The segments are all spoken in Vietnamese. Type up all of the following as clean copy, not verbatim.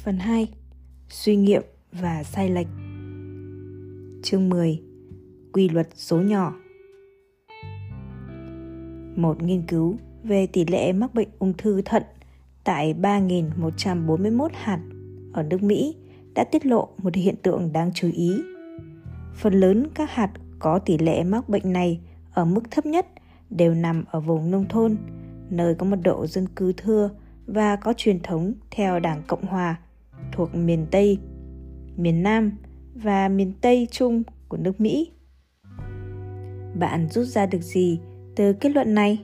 Phần 2. Suy nghiệm và sai lệch. Chương 10. Quy luật số nhỏ. Một nghiên cứu về tỷ lệ mắc bệnh ung thư thận tại 3.141 hạt ở nước Mỹ đã tiết lộ một hiện tượng đáng chú ý. Phần lớn các hạt có tỷ lệ mắc bệnh này ở mức thấp nhất đều nằm ở vùng nông thôn, nơi có mật độ dân cư thưa và có truyền thống theo Đảng Cộng Hòa thuộc miền Tây, miền Nam và miền Tây Trung của nước Mỹ. Bạn rút ra được gì từ kết luận này?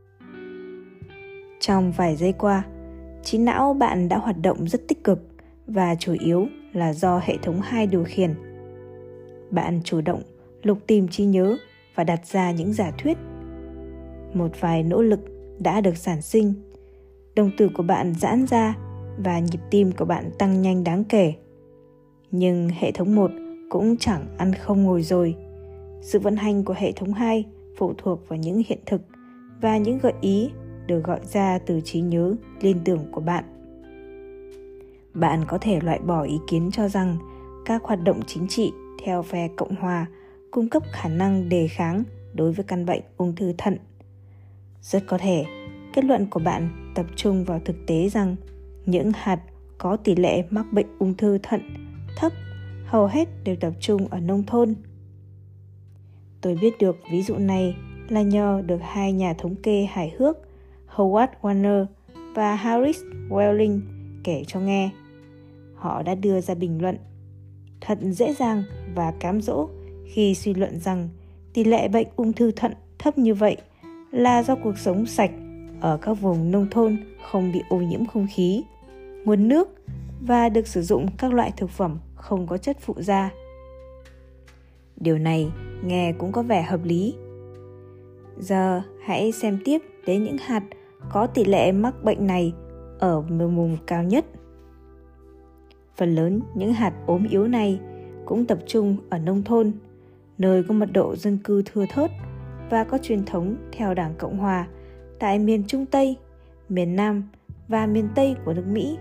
Trong vài giây qua, trí não bạn đã hoạt động rất tích cực và chủ yếu là do hệ thống 2 điều khiển. Bạn chủ động lục tìm trí nhớ và đặt ra những giả thuyết. Một vài nỗ lực đã được sản sinh. Đồng tử của bạn giãn ra và nhịp tim của bạn tăng nhanh đáng kể. Nhưng hệ thống 1 cũng chẳng ăn không ngồi rồi. Sự vận hành của hệ thống 2 phụ thuộc vào những hiện thực và những gợi ý được gọi ra từ trí nhớ liên tưởng của bạn. Bạn có thể loại bỏ ý kiến cho rằng các hoạt động chính trị theo phe Cộng Hòa cung cấp khả năng đề kháng đối với căn bệnh ung thư thận. Rất có thể, kết luận của bạn tập trung vào thực tế rằng những hạt có tỷ lệ mắc bệnh ung thư thận thấp hầu hết đều tập trung ở nông thôn. Tôi biết được ví dụ này là nhờ được 2 nhà thống kê hài hước Howard Warner và Harris Welling kể cho nghe. Họ đã đưa ra bình luận thật dễ dàng và cám dỗ khi suy luận rằng tỷ lệ bệnh ung thư thận thấp như vậy là do cuộc sống sạch ở các vùng nông thôn không bị ô nhiễm không khí, nguồn nước và được sử dụng các loại thực phẩm không có chất phụ gia. Điều này nghe cũng có vẻ hợp lý. Giờ hãy xem tiếp đến những hạt có tỷ lệ mắc bệnh này ở vùng cao nhất. Phần lớn những hạt ốm yếu này cũng tập trung ở nông thôn, nơi có mật độ dân cư thưa thớt và có truyền thống theo Đảng Cộng Hòa tại miền Trung Tây, miền Nam và miền Tây của nước Mỹ.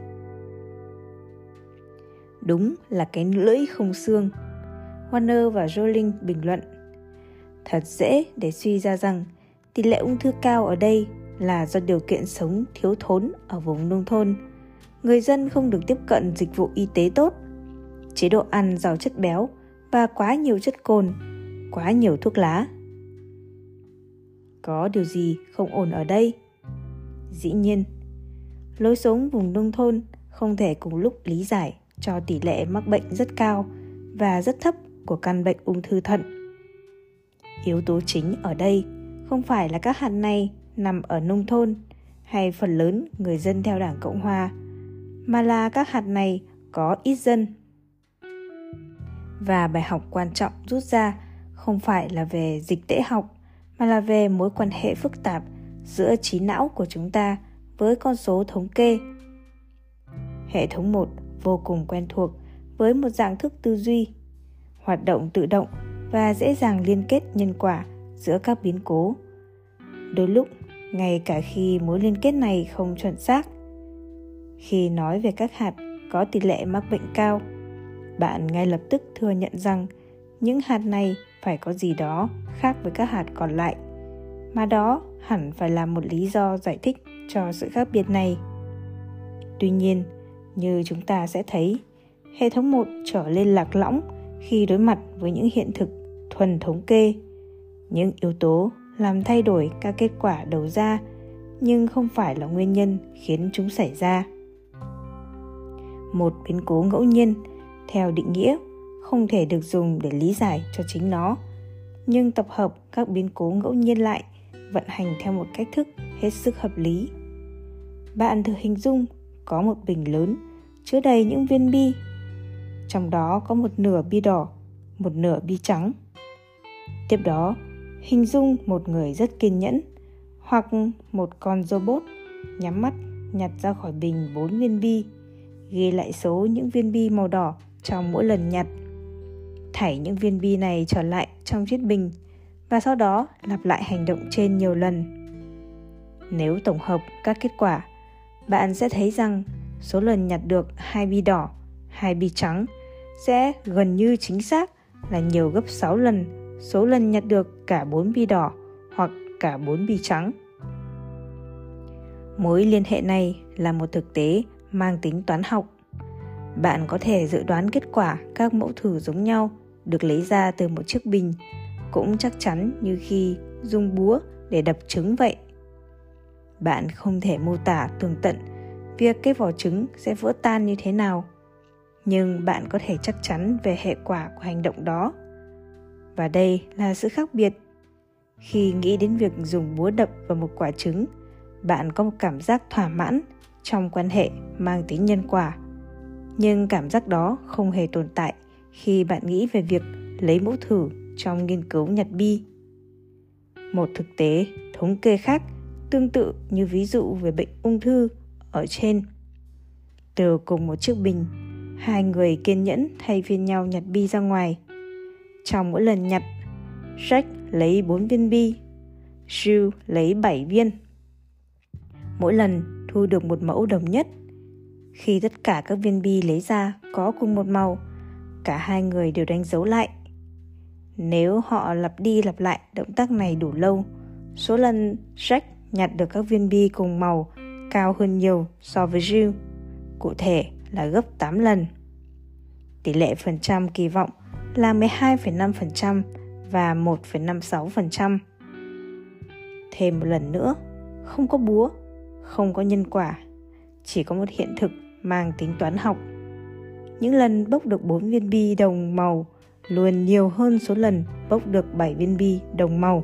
Đúng là cái lưỡi không xương. Warner và Welling bình luận. Thật dễ để suy ra rằng tỷ lệ ung thư cao ở đây là do điều kiện sống thiếu thốn ở vùng nông thôn. Người dân không được tiếp cận dịch vụ y tế tốt, chế độ ăn giàu chất béo và quá nhiều chất cồn, quá nhiều thuốc lá. Có điều gì không ổn ở đây? Dĩ nhiên, lối sống vùng nông thôn không thể cùng lúc lý giải cho tỷ lệ mắc bệnh rất cao và rất thấp của căn bệnh ung thư thận. Yếu tố chính ở đây không phải là các hạt này nằm ở nông thôn hay phần lớn người dân theo Đảng Cộng Hòa, mà là các hạt này có ít dân. Và bài học quan trọng rút ra không phải là về dịch tễ học, mà là về mối quan hệ phức tạp giữa trí não của chúng ta với con số thống kê. Hệ thống 1 vô cùng quen thuộc với một dạng thức tư duy, hoạt động tự động và dễ dàng liên kết nhân quả giữa các biến cố. Đôi lúc, ngay cả khi mối liên kết này không chuẩn xác. Khi nói về các hạt có tỷ lệ mắc bệnh cao, bạn ngay lập tức thừa nhận rằng những hạt này phải có gì đó khác với các hạt còn lại, mà đó hẳn phải là một lý do giải thích cho sự khác biệt này. Tuy nhiên, như chúng ta sẽ thấy, hệ thống 1 trở lên lạc lõng khi đối mặt với những hiện thực thuần thống kê. Những yếu tố làm thay đổi các kết quả đầu ra, nhưng không phải là nguyên nhân khiến chúng xảy ra. Một biến cố ngẫu nhiên, theo định nghĩa, không thể được dùng để lý giải cho chính nó, nhưng tập hợp các biến cố ngẫu nhiên lại vận hành theo một cách thức hết sức hợp lý. Bạn thử hình dung có một bình lớn chứa đầy những viên bi. Trong đó có một nửa bi đỏ, một nửa bi trắng. Tiếp đó, hình dung một người rất kiên nhẫn hoặc một con robot nhắm mắt nhặt ra khỏi bình 4 viên bi, ghi lại số những viên bi màu đỏ trong mỗi lần nhặt, thảy những viên bi này trở lại trong chiếc bình và sau đó lặp lại hành động trên nhiều lần. Nếu tổng hợp các kết quả, bạn sẽ thấy rằng số lần nhặt được 2 bi đỏ, 2 bi trắng sẽ gần như chính xác là nhiều gấp 6 lần số lần nhặt được cả 4 bi đỏ hoặc cả 4 bi trắng. Mối liên hệ này là một thực tế mang tính toán học. Bạn có thể dự đoán kết quả các mẫu thử giống nhau được lấy ra từ một chiếc bình cũng chắc chắn như khi dùng búa để đập trứng vậy. Bạn không thể mô tả tường tận việc cái vỏ trứng sẽ vỡ tan như thế nào, nhưng bạn có thể chắc chắn về hệ quả của hành động đó. Và đây là sự khác biệt. Khi nghĩ đến việc dùng búa đập vào một quả trứng, bạn có một cảm giác thỏa mãn trong quan hệ mang tính nhân quả. Nhưng cảm giác đó không hề tồn tại khi bạn nghĩ về việc lấy mẫu thử trong nghiên cứu nhặt bi. Một thực tế thống kê khác tương tự như ví dụ về bệnh ung thư ở trên. Từ cùng một chiếc bình, 2 người kiên nhẫn thay phiên nhau nhặt bi ra ngoài. Trong mỗi lần nhặt, Jack lấy 4 viên bi, Jill lấy 7 viên. Mỗi lần thu được một mẫu đồng nhất. Khi tất cả các viên bi lấy ra có cùng một màu, cả 2 người đều đánh dấu lại. Nếu họ lặp đi lặp lại động tác này đủ lâu, số lần Jack nhặt được các viên bi cùng màu cao hơn nhiều so với Jill, cụ thể là gấp 8 lần. Tỷ lệ phần trăm kỳ vọng là 12,5% và 1,56%. Thêm một lần nữa, không có búa, không có nhân quả, chỉ có một hiện thực mang tính toán học. Những lần bốc được 4 viên bi đồng màu luôn nhiều hơn số lần bốc được 7 viên bi đồng màu.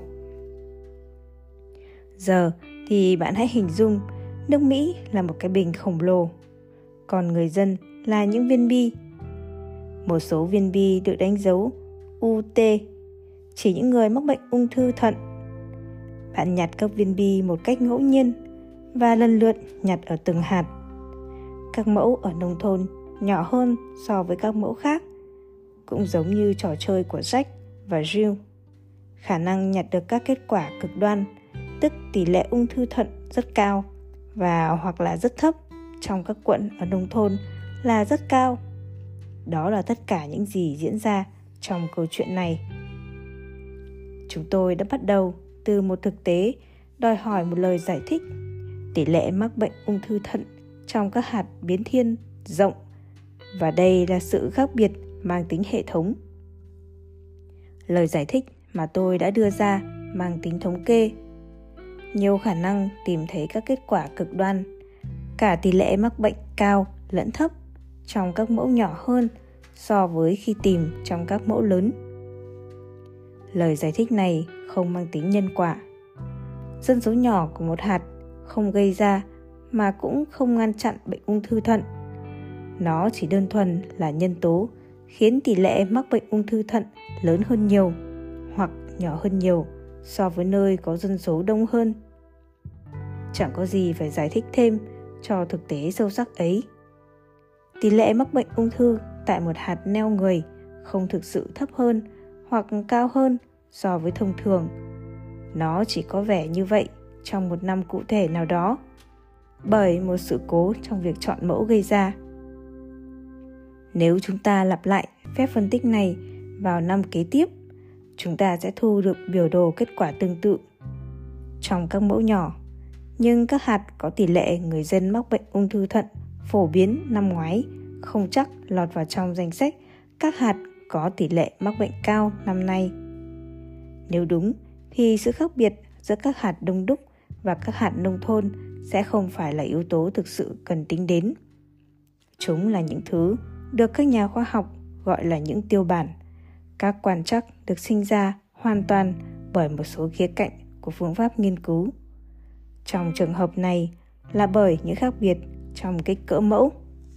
Giờ thì bạn hãy hình dung nước Mỹ là một cái bình khổng lồ, còn người dân là những viên bi. Một số viên bi được đánh dấu UT, chỉ những người mắc bệnh ung thư thận. Bạn nhặt các viên bi một cách ngẫu nhiên và lần lượt nhặt ở từng hạt. Các mẫu ở nông thôn nhỏ hơn so với các mẫu khác, cũng giống như trò chơi của Jack và Jill. Khả năng nhặt được các kết quả cực đoan, tức tỷ lệ ung thư thận rất cao và hoặc là rất thấp trong các quận ở nông thôn là rất cao. Đó là tất cả những gì diễn ra trong câu chuyện này. Chúng tôi đã bắt đầu từ một thực tế đòi hỏi một lời giải thích. Tỷ lệ mắc bệnh ung thư thận trong các hạt biến thiên rộng, và đây là sự khác biệt mang tính hệ thống. Lời giải thích mà tôi đã đưa ra mang tính thống kê. Nhiều khả năng tìm thấy các kết quả cực đoan, cả tỷ lệ mắc bệnh cao lẫn thấp trong các mẫu nhỏ hơn so với khi tìm trong các mẫu lớn. Lời giải thích này không mang tính nhân quả. Dân số nhỏ của một hạt không gây ra mà cũng không ngăn chặn bệnh ung thư thận. Nó chỉ đơn thuần là nhân tố khiến tỷ lệ mắc bệnh ung thư thận lớn hơn nhiều hoặc nhỏ hơn nhiều so với nơi có dân số đông hơn. Chẳng có gì phải giải thích thêm cho thực tế sâu sắc ấy. Tỷ lệ mắc bệnh ung thư tại một hạt neo người không thực sự thấp hơn hoặc cao hơn so với thông thường. Nó chỉ có vẻ như vậy trong một năm cụ thể nào đó, bởi một sự cố trong việc chọn mẫu gây ra. Nếu chúng ta lặp lại phép phân tích này vào năm kế tiếp, chúng ta sẽ thu được biểu đồ kết quả tương tự. Trong các mẫu nhỏ, nhưng các hạt có tỷ lệ người dân mắc bệnh ung thư thận phổ biến năm ngoái không chắc lọt vào trong danh sách các hạt có tỷ lệ mắc bệnh cao năm nay. Nếu đúng, thì sự khác biệt giữa các hạt đông đúc và các hạt nông thôn sẽ không phải là yếu tố thực sự cần tính đến. Chúng là những thứ được các nhà khoa học gọi là những tiêu bản. Các quan trắc được sinh ra hoàn toàn bởi một số khía cạnh của phương pháp nghiên cứu. Trong trường hợp này là bởi những khác biệt trong kích cỡ mẫu.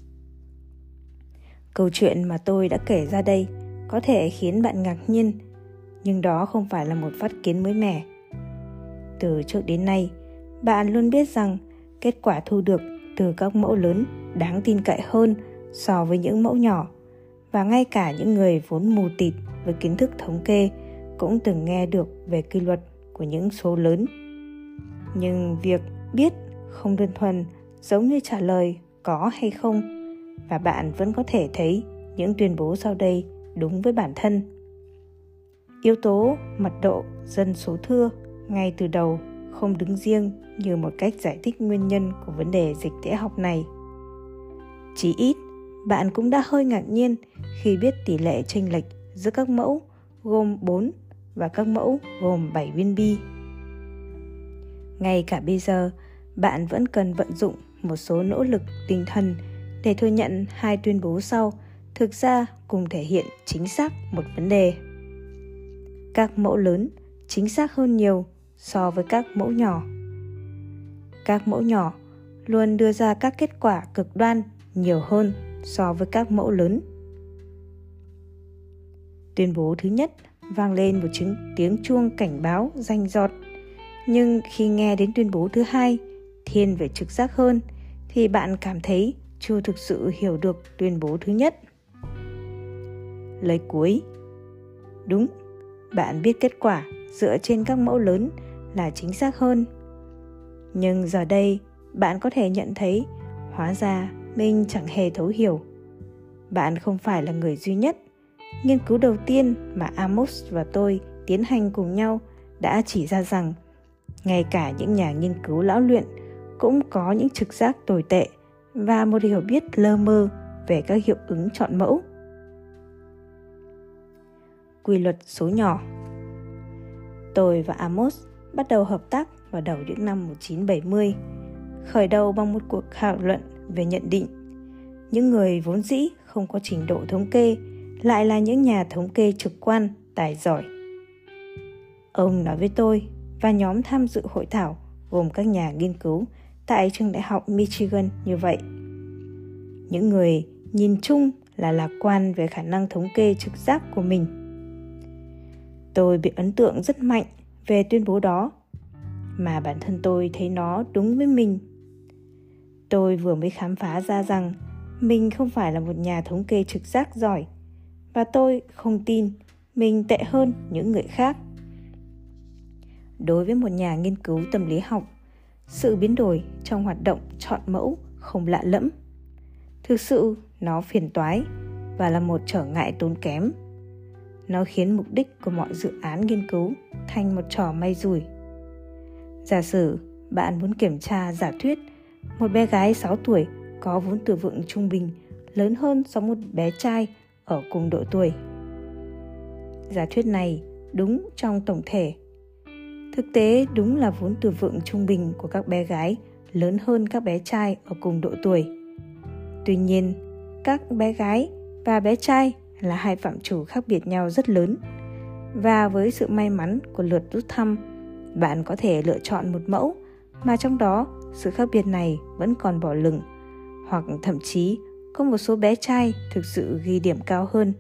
Câu chuyện mà tôi đã kể ra đây có thể khiến bạn ngạc nhiên, nhưng đó không phải là một phát kiến mới mẻ. Từ trước đến nay, bạn luôn biết rằng kết quả thu được từ các mẫu lớn đáng tin cậy hơn so với những mẫu nhỏ, và ngay cả những người vốn mù tịt với kiến thức thống kê cũng từng nghe được về quy luật của những số lớn. Nhưng việc biết không đơn thuần giống như trả lời có hay không, và bạn vẫn có thể thấy những tuyên bố sau đây đúng với bản thân. Yếu tố mật độ dân số thưa ngay từ đầu không đứng riêng như một cách giải thích nguyên nhân của vấn đề dịch tễ học này. Chỉ ít, bạn cũng đã hơi ngạc nhiên khi biết tỷ lệ chênh lệch giữa các mẫu gồm 4 và các mẫu gồm 7 viên bi. Ngay cả bây giờ, bạn vẫn cần vận dụng một số nỗ lực tinh thần để thừa nhận hai tuyên bố sau thực ra cùng thể hiện chính xác một vấn đề. Các mẫu lớn chính xác hơn nhiều so với các mẫu nhỏ. Các mẫu nhỏ luôn đưa ra các kết quả cực đoan nhiều hơn so với các mẫu lớn. Tuyên bố thứ nhất vang lên một tiếng chuông cảnh báo rành rọt, nhưng khi nghe đến tuyên bố thứ hai, thiên về trực giác hơn, thì bạn cảm thấy chưa thực sự hiểu được tuyên bố thứ nhất. Lời cuối. Đúng, bạn biết kết quả dựa trên các mẫu lớn là chính xác hơn. Nhưng giờ đây, bạn có thể nhận thấy hóa ra mình chẳng hề thấu hiểu. Bạn không phải là người duy nhất. Nghiên cứu đầu tiên mà Amos và tôi tiến hành cùng nhau đã chỉ ra rằng ngay cả những nhà nghiên cứu lão luyện cũng có những trực giác tồi tệ và một hiểu biết lơ mơ về các hiệu ứng chọn mẫu. Quy luật số nhỏ. Tôi và Amos bắt đầu hợp tác vào đầu những năm 1970, khởi đầu bằng một cuộc thảo luận về nhận định. Những người vốn dĩ không có trình độ thống kê lại là những nhà thống kê trực quan tài giỏi. Ông nói với tôi và nhóm tham dự hội thảo gồm các nhà nghiên cứu tại trường đại học Michigan như vậy. Những người nhìn chung là lạc quan về khả năng thống kê trực giác của mình. Tôi bị ấn tượng rất mạnh về tuyên bố đó, mà bản thân tôi thấy nó đúng với mình. Tôi vừa mới khám phá ra rằng mình không phải là một nhà thống kê trực giác giỏi, và tôi không tin mình tệ hơn những người khác. Đối với một nhà nghiên cứu tâm lý học, sự biến đổi trong hoạt động chọn mẫu không lạ lẫm. Thực sự, nó phiền toái và là một trở ngại tốn kém. Nó khiến mục đích của mọi dự án nghiên cứu thành một trò may rủi. Giả sử bạn muốn kiểm tra giả thuyết một bé gái 6 tuổi có vốn từ vựng trung bình lớn hơn so với một bé trai ở cùng độ tuổi. Giả thuyết này đúng trong tổng thể. Thực tế đúng là vốn từ vựng trung bình của các bé gái lớn hơn các bé trai ở cùng độ tuổi. Tuy nhiên, các bé gái và bé trai là hai phạm trù khác biệt nhau rất lớn. Và với sự may mắn của lượt rút thăm, bạn có thể lựa chọn một mẫu mà trong đó sự khác biệt này vẫn còn bỏ lửng, hoặc thậm chí có một số bé trai thực sự ghi điểm cao hơn.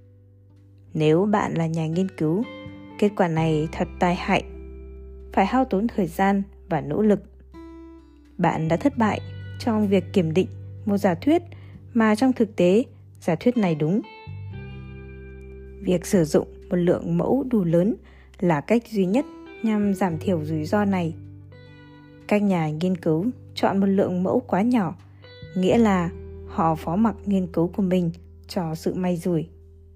Nếu bạn là nhà nghiên cứu, kết quả này thật tai hại, phải hao tốn thời gian và nỗ lực. Bạn đã thất bại trong việc kiểm định một giả thuyết mà trong thực tế giả thuyết này đúng. Việc sử dụng một lượng mẫu đủ lớn là cách duy nhất nhằm giảm thiểu rủi ro này. Các nhà nghiên cứu chọn một lượng mẫu quá nhỏ, nghĩa là họ phó mặc nghiên cứu của mình cho sự may rủi.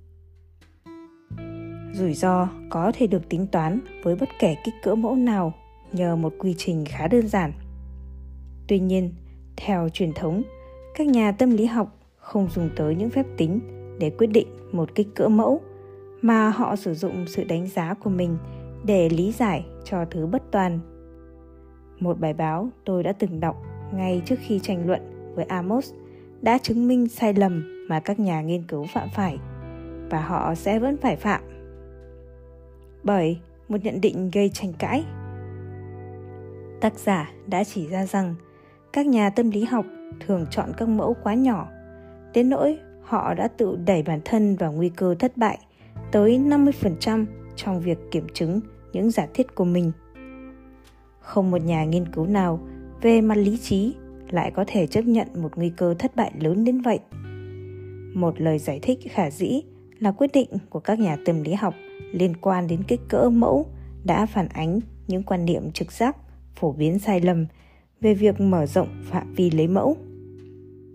Rủi ro có thể được tính toán với bất kể kích cỡ mẫu nào nhờ một quy trình khá đơn giản. Tuy nhiên, theo truyền thống, các nhà tâm lý học không dùng tới những phép tính để quyết định một kích cỡ mẫu, mà họ sử dụng sự đánh giá của mình để lý giải cho thứ bất toàn. Một bài báo tôi đã từng đọc ngay trước khi tranh luận với Amos đã chứng minh sai lầm mà các nhà nghiên cứu phạm phải, và họ sẽ vẫn phải phạm. Bởi một nhận định gây tranh cãi. Tác giả đã chỉ ra rằng các nhà tâm lý học thường chọn các mẫu quá nhỏ, đến nỗi họ đã tự đẩy bản thân vào nguy cơ thất bại tới 50% trong việc kiểm chứng những giả thiết của mình. Không một nhà nghiên cứu nào về mặt lý trí lại có thể chấp nhận một nguy cơ thất bại lớn đến vậy. Một lời giải thích khả dĩ là quyết định của các nhà tâm lý học liên quan đến kích cỡ mẫu đã phản ánh những quan niệm trực giác phổ biến sai lầm về việc mở rộng phạm vi lấy mẫu.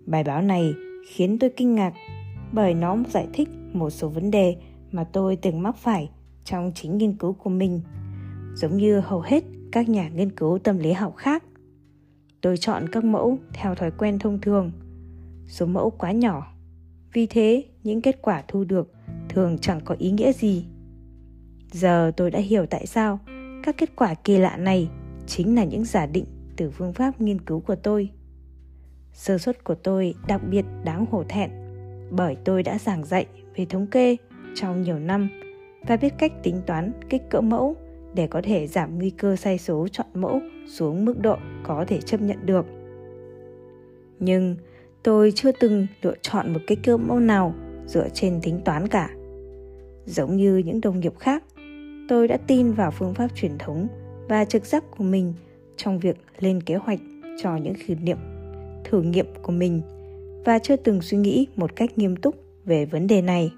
Bài báo này khiến tôi kinh ngạc bởi nó giải thích một số vấn đề mà tôi từng mắc phải trong chính nghiên cứu của mình. Giống như hầu hết các nhà nghiên cứu tâm lý học khác, tôi chọn các mẫu theo thói quen thông thường. Số mẫu quá nhỏ, vì thế những kết quả thu được thường chẳng có ý nghĩa gì. Giờ tôi đã hiểu tại sao các kết quả kỳ lạ này chính là những giả định từ phương pháp nghiên cứu của tôi. Sơ suất của tôi đặc biệt đáng hổ thẹn bởi tôi đã giảng dạy về thống kê trong nhiều năm và biết cách tính toán kích cỡ mẫu để có thể giảm nguy cơ sai số chọn mẫu xuống mức độ có thể chấp nhận được. Nhưng tôi chưa từng lựa chọn một kích cỡ mẫu nào dựa trên tính toán cả. Giống như những đồng nghiệp khác, tôi đã tin vào phương pháp truyền thống và trực giác của mình trong việc lên kế hoạch cho những thử nghiệm của mình và chưa từng suy nghĩ một cách nghiêm túc về vấn đề này.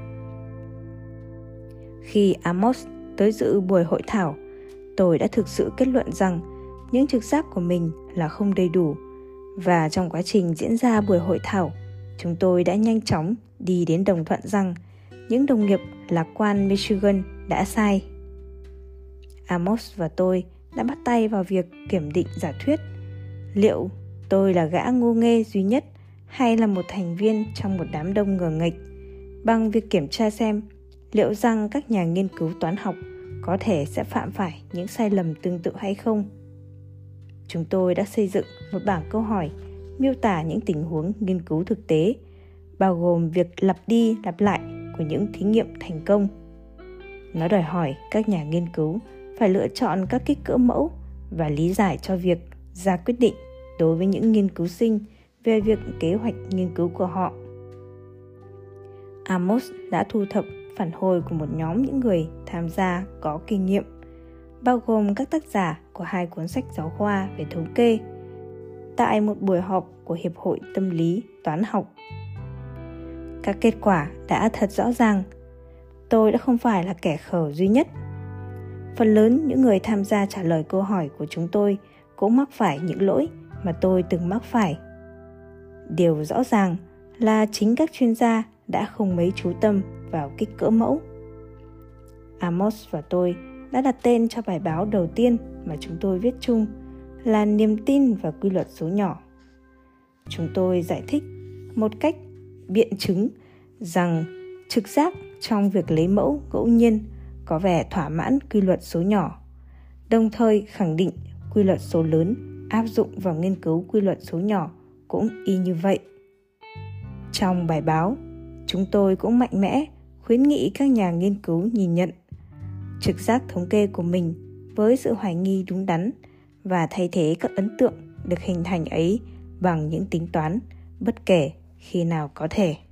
Khi Amos tới dự buổi hội thảo, tôi đã thực sự kết luận rằng những trực giác của mình là không đầy đủ, và trong quá trình diễn ra buổi hội thảo, chúng tôi đã nhanh chóng đi đến đồng thuận rằng những đồng nghiệp lạc quan Michigan đã sai. Amos và tôi đã bắt tay vào việc kiểm định giả thuyết. Liệu tôi là gã ngu nghê duy nhất hay là một thành viên trong một đám đông ngờ nghệch, bằng việc kiểm tra xem liệu rằng các nhà nghiên cứu toán học có thể sẽ phạm phải những sai lầm tương tự hay không. Chúng tôi đã xây dựng một bảng câu hỏi miêu tả những tình huống nghiên cứu thực tế, bao gồm việc lặp đi lặp lại của những thí nghiệm thành công. Nó đòi hỏi các nhà nghiên cứu phải lựa chọn các kích cỡ mẫu và lý giải cho việc ra quyết định đối với những nghiên cứu sinh về việc kế hoạch nghiên cứu của họ. Amos đã thu thập phản hồi của một nhóm những người tham gia có kinh nghiệm, bao gồm các tác giả của 2 cuốn sách giáo khoa về thống kê, tại một buổi họp của Hiệp hội Tâm lý Toán học. Các kết quả đã thật rõ ràng. Tôi đã không phải là kẻ khờ duy nhất. Phần lớn những người tham gia trả lời câu hỏi của chúng tôi cũng mắc phải những lỗi mà tôi từng mắc phải. Điều rõ ràng là chính các chuyên gia đã không mấy chú tâm vào kích cỡ mẫu. Amos và tôi đã đặt tên cho bài báo đầu tiên mà chúng tôi viết chung là Niềm tin vào quy luật số nhỏ. Chúng tôi giải thích một cách biện chứng rằng trực giác trong việc lấy mẫu ngẫu nhiên có vẻ thỏa mãn quy luật số nhỏ, đồng thời khẳng định quy luật số lớn áp dụng vào nghiên cứu quy luật số nhỏ cũng y như vậy. Trong bài báo, chúng tôi cũng mạnh mẽ khuyến nghị các nhà nghiên cứu nhìn nhận trực giác thống kê của mình với sự hoài nghi đúng đắn và thay thế các ấn tượng được hình thành ấy bằng những tính toán, bất kể khi nào có thể.